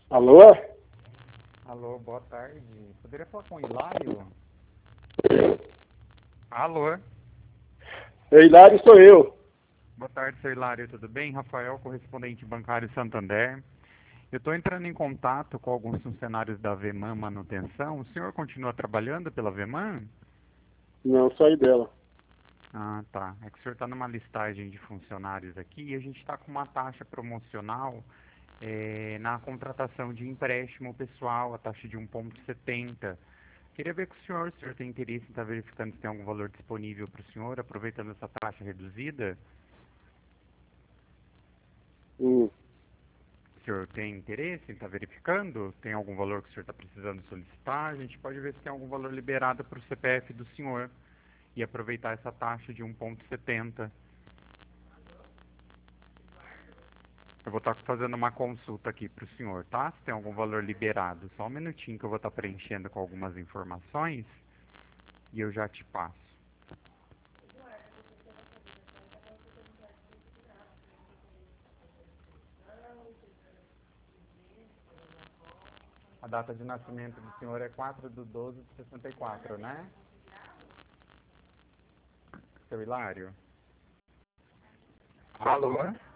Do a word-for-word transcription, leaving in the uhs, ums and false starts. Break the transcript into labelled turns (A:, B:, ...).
A: Alô?
B: Alô, boa tarde. Poderia falar com o Hilário? Alô?
A: É, Hilário, sou eu.
B: Boa tarde, seu Hilário, tudo bem? Rafael, correspondente bancário Santander. Eu estou entrando em contato com alguns funcionários da Veman Manutenção. O senhor continua trabalhando pela Veman?
A: Não, saí dela.
B: Ah, tá. É que o senhor está numa listagem de funcionários aqui e a gente está com uma taxa promocional eh, na contratação de empréstimo pessoal, a taxa de um vírgula setenta. Queria ver com o senhor, se o senhor tem interesse em estar verificando se tem algum valor disponível para o senhor, aproveitando essa taxa reduzida.
A: Hum.
B: O senhor tem interesse em estar verificando? Tem algum valor que o senhor está precisando solicitar? A gente pode ver se tem algum valor liberado para o C P F do senhor e aproveitar essa taxa de um vírgula setenta. Eu vou estar fazendo uma consulta aqui para o senhor, tá? Se tem algum valor liberado. Só um minutinho que eu vou estar preenchendo com algumas informações e eu já te passo. A data de nascimento do senhor é quatro de doze de sessenta e quatro, né? Seu Hilário? Alô?